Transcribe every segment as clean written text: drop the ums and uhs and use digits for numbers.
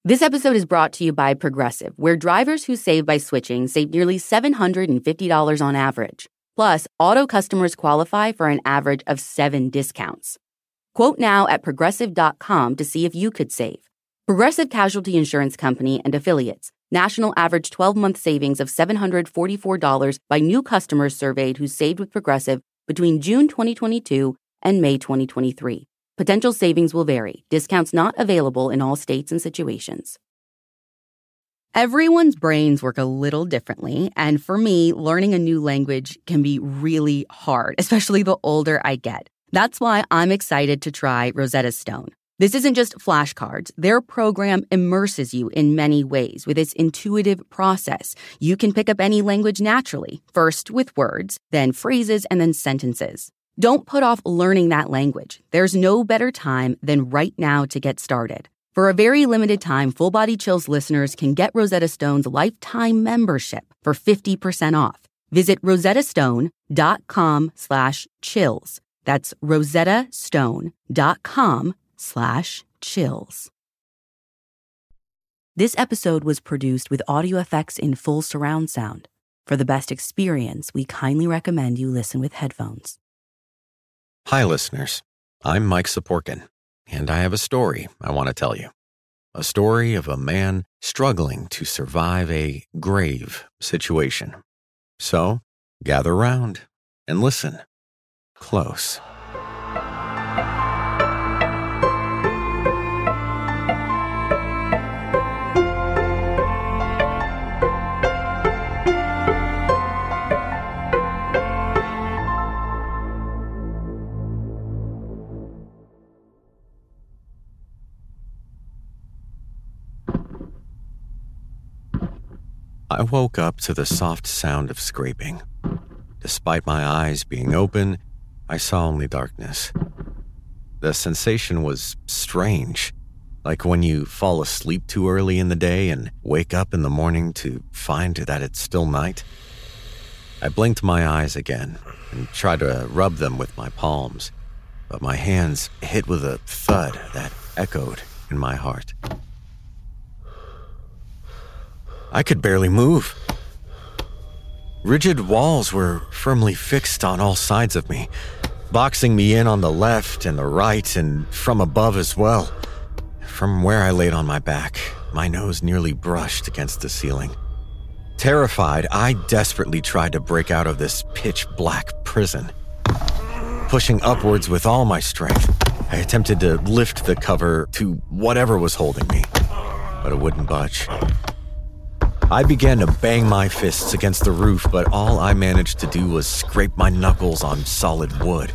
This episode is brought to you by Progressive, where drivers who save by switching save nearly $750 on average. Plus, auto customers qualify for an average of 7 discounts. Quote now at Progressive.com to see if you could save. Progressive Casualty Insurance Company and Affiliates. National average 12-month savings of $744 by new customers surveyed who saved with Progressive between June 2022 and May 2023. Potential savings will vary. Discounts not available in all states and situations. Everyone's brains work a little differently, and for me, learning a new language can be really hard, especially the older I get. That's why I'm excited to try Rosetta Stone. This isn't just flashcards. Their program immerses you in many ways with its intuitive process. You can pick up any language naturally, first with words, then phrases, and then sentences. Don't put off learning that language. There's no better time than right now to get started. For a very limited time, Full Body Chills listeners can get Rosetta Stone's lifetime membership for 50% off. Visit rosettastone.com/chills. That's rosettastone.com/chills. This episode was produced with audio effects in full surround sound. For the best experience, we kindly recommend you listen with headphones. Hi, listeners. I'm Mike Saporkin, and I have a story I want to tell you. A story of a man struggling to survive a grave situation. So, gather round and listen close. I woke up to the soft sound of scraping. Despite my eyes being open, I saw only darkness. The sensation was strange, like when you fall asleep too early in the day and wake up in the morning to find that it's still night. I blinked my eyes again and tried to rub them with my palms, but my hands hit with a thud that echoed in my heart. I could barely move. Rigid walls were firmly fixed on all sides of me, boxing me in on the left and the right and from above as well. From where I laid on my back, my nose nearly brushed against the ceiling. Terrified, I desperately tried to break out of this pitch-black prison. Pushing upwards with all my strength, I attempted to lift the cover to whatever was holding me, but it wouldn't budge. I began to bang my fists against the roof, but all I managed to do was scrape my knuckles on solid wood.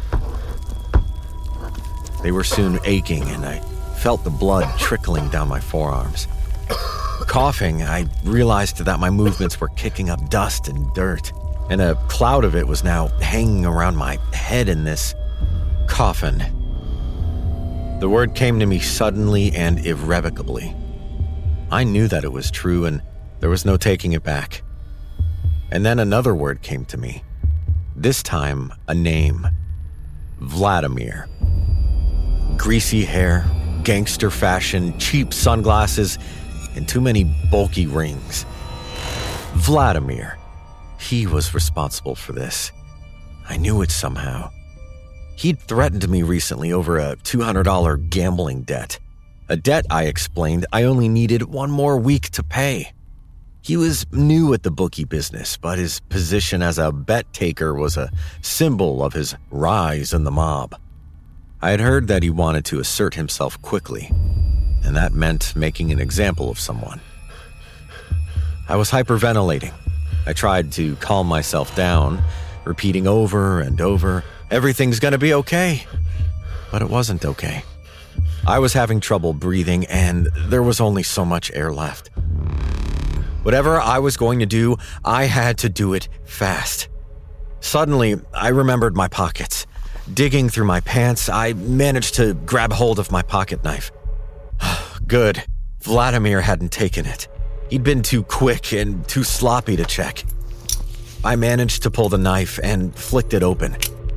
They were soon aching, and I felt the blood trickling down my forearms. Coughing, I realized that my movements were kicking up dust and dirt, and a cloud of it was now hanging around my head in this coffin. The word came to me suddenly and irrevocably. I knew that it was true, and there was no taking it back. And then another word came to me. This time, a name. Vladimir. Greasy hair, gangster fashion, cheap sunglasses, and too many bulky rings. Vladimir. He was responsible for this. I knew it somehow. He'd threatened me recently over a $200 gambling debt. A debt, I explained, I only needed 1 more week to pay. He was new at the bookie business, but his position as a bet taker was a symbol of his rise in the mob. I had heard that he wanted to assert himself quickly, and that meant making an example of someone. I was hyperventilating. I tried to calm myself down, repeating over and over, "Everything's gonna be okay." But it wasn't okay. I was having trouble breathing, and there was only so much air left. Whatever I was going to do, I had to do it fast. Suddenly, I remembered my pockets. Digging through my pants, I managed to grab hold of my pocket knife. Good. Vladimir hadn't taken it. He'd been too quick and too sloppy to check. I managed to pull the knife and flicked it open.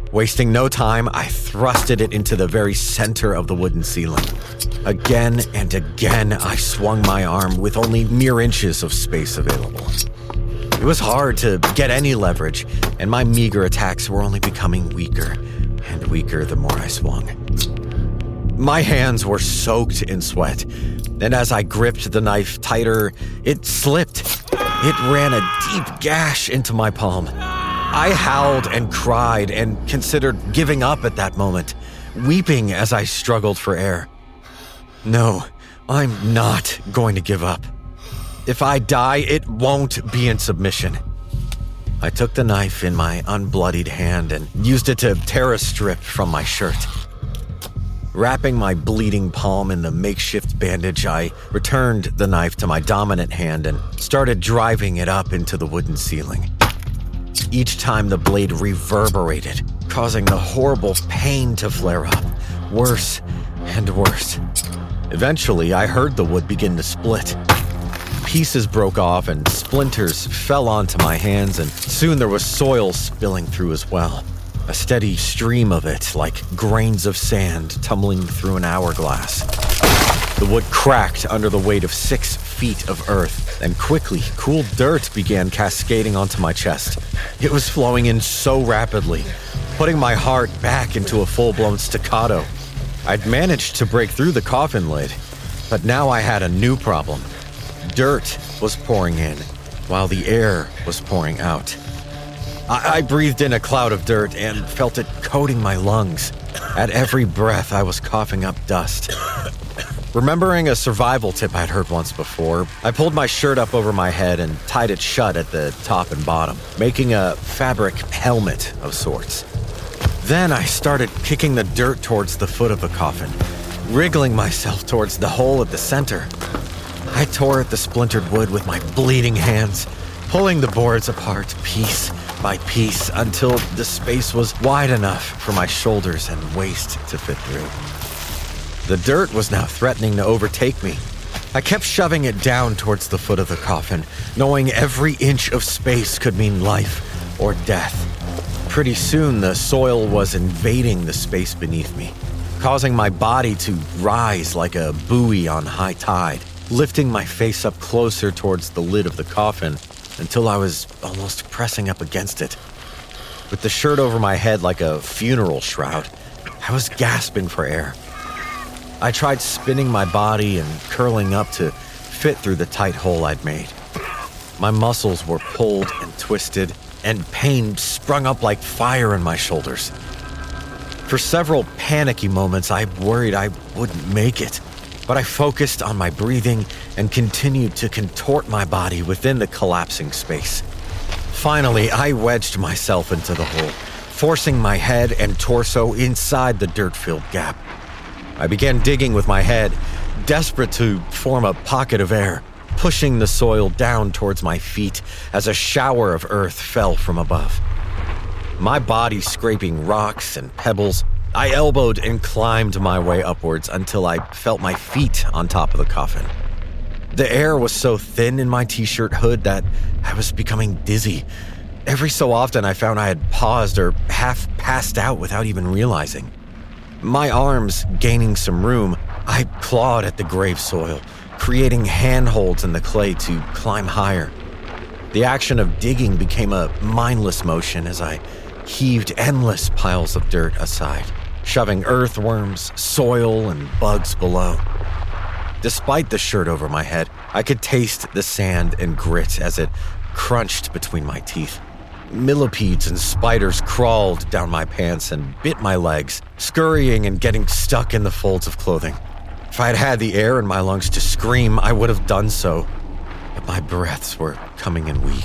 Wasting no time, I thrusted it into the very center of the wooden ceiling. Again and again, I swung my arm with only mere inches of space available. It was hard to get any leverage, and my meager attacks were only becoming weaker and weaker the more I swung. My hands were soaked in sweat, and as I gripped the knife tighter, it slipped. It ran a deep gash into my palm. I howled and cried and considered giving up at that moment, weeping as I struggled for air. No, I'm not going to give up. If I die, it won't be in submission. I took the knife in my unbloodied hand and used it to tear a strip from my shirt. Wrapping my bleeding palm in the makeshift bandage, I returned the knife to my dominant hand and started driving it up into the wooden ceiling. Each time the blade reverberated, causing the horrible pain to flare up, worse and worse. Eventually, I heard the wood begin to split. Pieces broke off and splinters fell onto my hands, and soon there was soil spilling through as well. A steady stream of it, like grains of sand tumbling through an hourglass. The wood cracked under the weight of 6 feet of earth, and quickly, cool dirt began cascading onto my chest. It was flowing in so rapidly, putting my heart back into a full-blown staccato. I'd managed to break through the coffin lid, but now I had a new problem. Dirt was pouring in, while the air was pouring out. I breathed in a cloud of dirt and felt it coating my lungs. At every breath, I was coughing up dust. Remembering a survival tip I'd heard once before, I pulled my shirt up over my head and tied it shut at the top and bottom, making a fabric helmet of sorts. Then I started kicking the dirt towards the foot of the coffin, wriggling myself towards the hole at the center. I tore at the splintered wood with my bleeding hands, pulling the boards apart piece by piece until the space was wide enough for my shoulders and waist to fit through. The dirt was now threatening to overtake me. I kept shoving it down towards the foot of the coffin, knowing every inch of space could mean life or death. Pretty soon, the soil was invading the space beneath me, causing my body to rise like a buoy on high tide, lifting my face up closer towards the lid of the coffin until I was almost pressing up against it. With the shirt over my head like a funeral shroud, I was gasping for air. I tried spinning my body and curling up to fit through the tight hole I'd made. My muscles were pulled and twisted, and pain sprung up like fire in my shoulders. For several panicky moments, I worried I wouldn't make it, but I focused on my breathing and continued to contort my body within the collapsing space. Finally, I wedged myself into the hole, forcing my head and torso inside the dirt-filled gap. I began digging with my head, desperate to form a pocket of air, pushing the soil down towards my feet as a shower of earth fell from above. My body scraping rocks and pebbles, I elbowed and climbed my way upwards until I felt my feet on top of the coffin. The air was so thin in my t-shirt hood that I was becoming dizzy. Every so often I found I had paused or half passed out without even realizing. My arms gaining some room, I clawed at the grave soil, creating handholds in the clay to climb higher. The action of digging became a mindless motion as I heaved endless piles of dirt aside, shoving earthworms, soil, and bugs below. Despite the shirt over my head, I could taste the sand and grit as it crunched between my teeth. Millipedes and spiders crawled down my pants and bit my legs, scurrying and getting stuck in the folds of clothing. If I had had the air in my lungs to scream, I would have done so, but my breaths were coming in weak.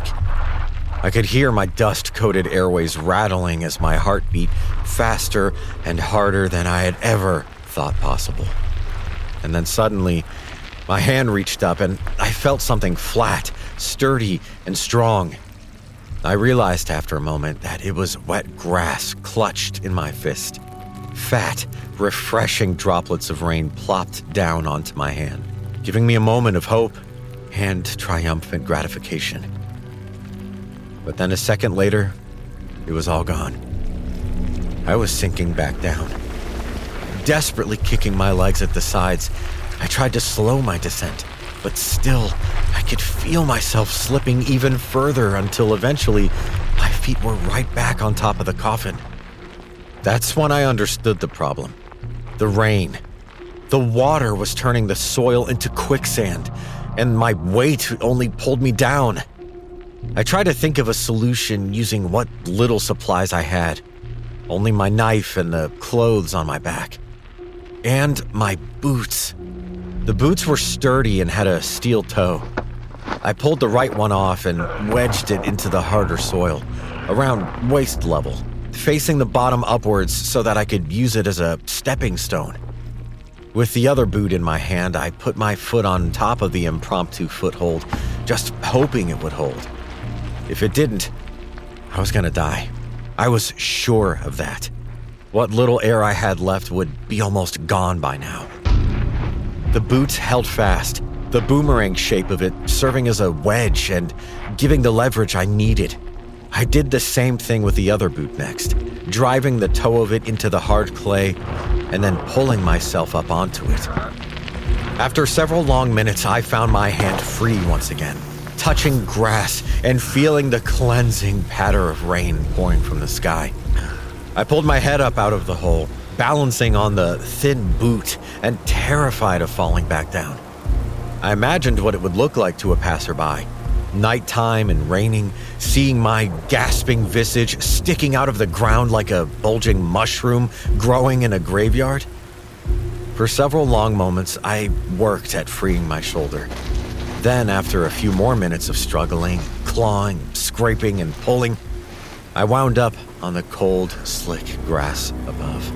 I could hear my dust-coated airways rattling as my heart beat faster and harder than I had ever thought possible. And then suddenly, my hand reached up and I felt something flat, sturdy, and strong. I realized after a moment that it was wet grass clutched in my fist. Fat, refreshing droplets of rain plopped down onto my hand, giving me a moment of hope and triumphant gratification. But then a second later, it was all gone. I was sinking back down. Desperately kicking my legs at the sides, I tried to slow my descent, but still, I could feel myself slipping even further until eventually my feet were right back on top of the coffin. That's when I understood the problem. The rain. The water was turning the soil into quicksand, and my weight only pulled me down. I tried to think of a solution using what little supplies I had. Only my knife and the clothes on my back. And my boots. The boots were sturdy and had a steel toe. I pulled the right one off and wedged it into the harder soil, around waist level, facing the bottom upwards so that I could use it as a stepping stone. With the other boot in my hand, I put my foot on top of the impromptu foothold, just hoping it would hold. If it didn't, I was gonna die. I was sure of that. What little air I had left would be almost gone by now. The boots held fast, the boomerang shape of it serving as a wedge and giving the leverage I needed. I did the same thing with the other boot next, driving the toe of it into the hard clay and then pulling myself up onto it. After several long minutes, I found my hand free once again, touching grass and feeling the cleansing patter of rain pouring from the sky. I pulled my head up out of the hole, balancing on the thin boot and terrified of falling back down. I imagined what it would look like to a passerby. Nighttime and raining, seeing my gasping visage sticking out of the ground like a bulging mushroom growing in a graveyard. For several long moments, I worked at freeing my shoulder. Then, after a few more minutes of struggling, clawing, scraping, and pulling, I wound up on the cold, slick grass above.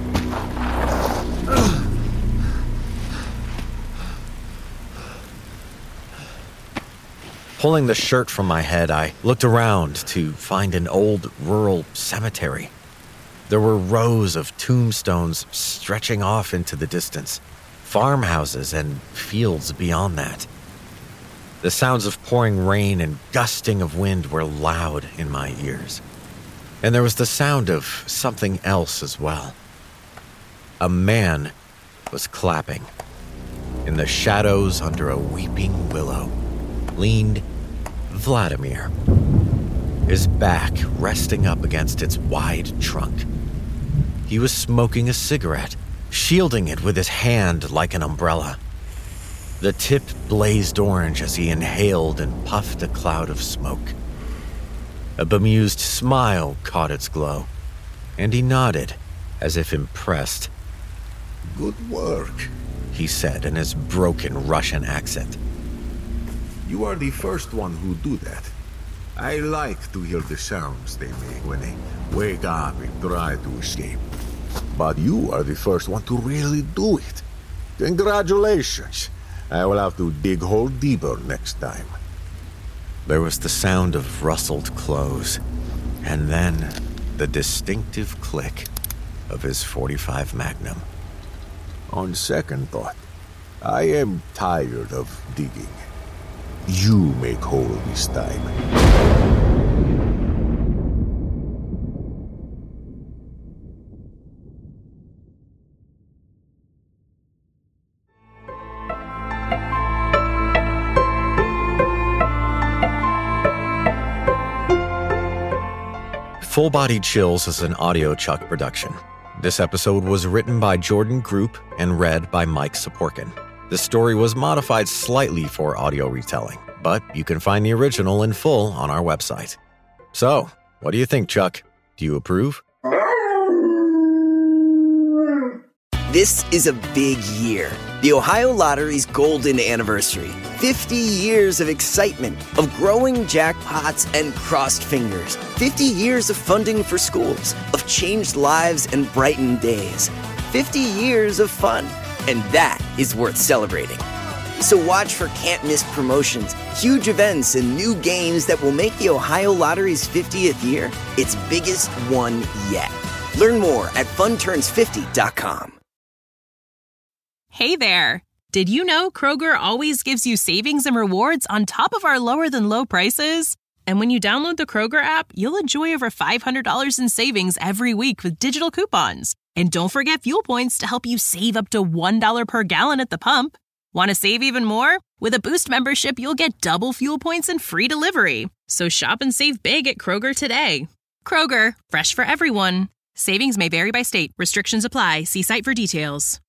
Pulling the shirt from my head, I looked around to find an old rural cemetery. There were rows of tombstones stretching off into the distance, farmhouses and fields beyond that. The sounds of pouring rain and gusting of wind were loud in my ears. And there was the sound of something else as well. A man was clapping. In the shadows under a weeping willow leaned Vladimir, his back resting up against its wide trunk. He was smoking a cigarette, shielding it with his hand like an umbrella. The tip blazed orange as he inhaled and puffed a cloud of smoke. A bemused smile caught its glow, and he nodded, as if impressed. "Good work," he said in his broken Russian accent. "You are the first one who do that. I like to hear the sounds they make when they wake up and try to escape. But you are the first one to really do it. Congratulations. I will have to dig hole deeper next time." There was the sound of rustled clothes, and then the distinctive click of his .45 Magnum. On second thought, I am tired of digging. You make hole this time. Full Body Chills is an Audio Chuck production. This episode was written by Jordan Group and read by Mike Saporkin. The story was modified slightly for audio retelling, but you can find the original in full on our website. So, what do you think, Chuck? Do you approve? This is a big year. The Ohio Lottery's golden anniversary. 50 years of excitement, of growing jackpots and crossed fingers. 50 years of funding for schools, of changed lives and brightened days. 50 years of fun, and that is worth celebrating. So watch for can't-miss promotions, huge events, and new games that will make the Ohio Lottery's 50th year its biggest one yet. Learn more at funturns50.com. Hey there! Did you know Kroger always gives you savings and rewards on top of our lower-than-low prices? And when you download the Kroger app, you'll enjoy over $500 in savings every week with digital coupons. And don't forget fuel points to help you save up to $1 per gallon at the pump. Want to save even more? With a Boost membership, you'll get double fuel points and free delivery. So shop and save big at Kroger today. Kroger, fresh for everyone. Savings may vary by state. Restrictions apply. See site for details.